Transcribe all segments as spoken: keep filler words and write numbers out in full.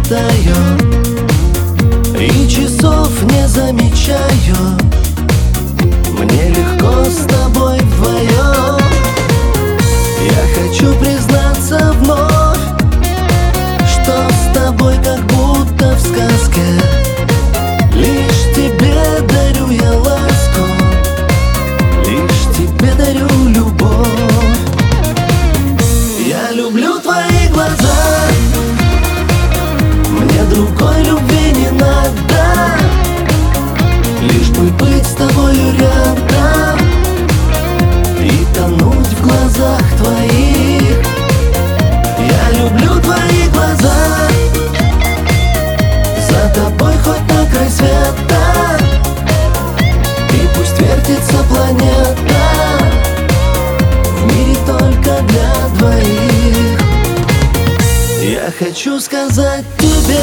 устаю и часов не замечаю. Мне легко с тобой вдвоем. Я хочу признаться вновь, что с тобой как будто в сказке. Лишь тебе дарю я ласку, лишь тебе дарю любовь. Я люблю твои глаза, мне другой любви не надо, лишь бы быть с тобою рядом и тонуть в глазах твоих. Я люблю твои глаза, за тобой хоть на край света, и пусть вертится планета, в мире только для двоих. Я хочу сказать тебе,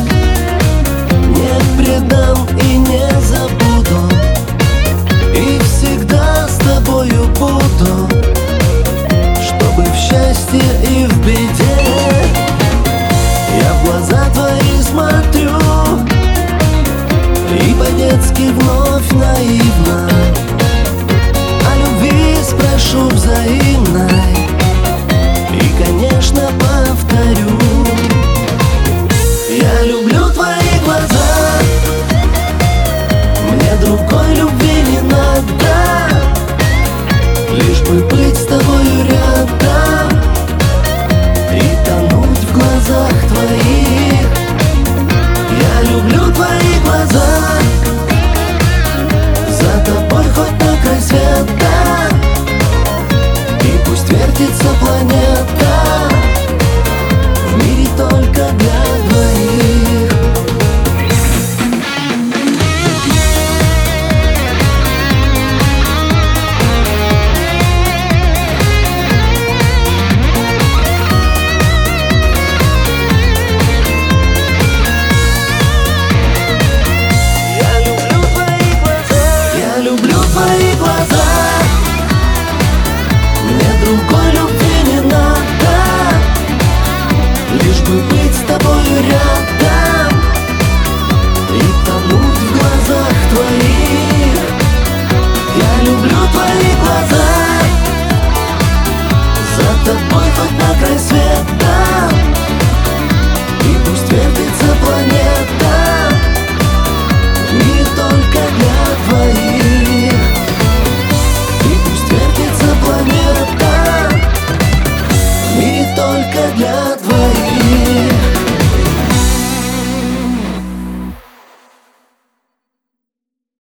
не предам и не забуду, и всегда с тобою буду, чтобы в счастье и в беде. Я в глаза твои смотрю и по-детски вновь наивно о любви спрошу взаимной и, конечно, повторю. Я люблю твои глаза, мне другой любви не надо, лишь бы быть с тобою рядом и тонуть в глазах твоих. Я люблю твои глаза, за тобой хоть на край света, и пусть вертится планета, в мире только для двоих. Я люблю твои глаза, я люблю твои глаза, мне другой любви не надо, лишь бы быть с тобою рядом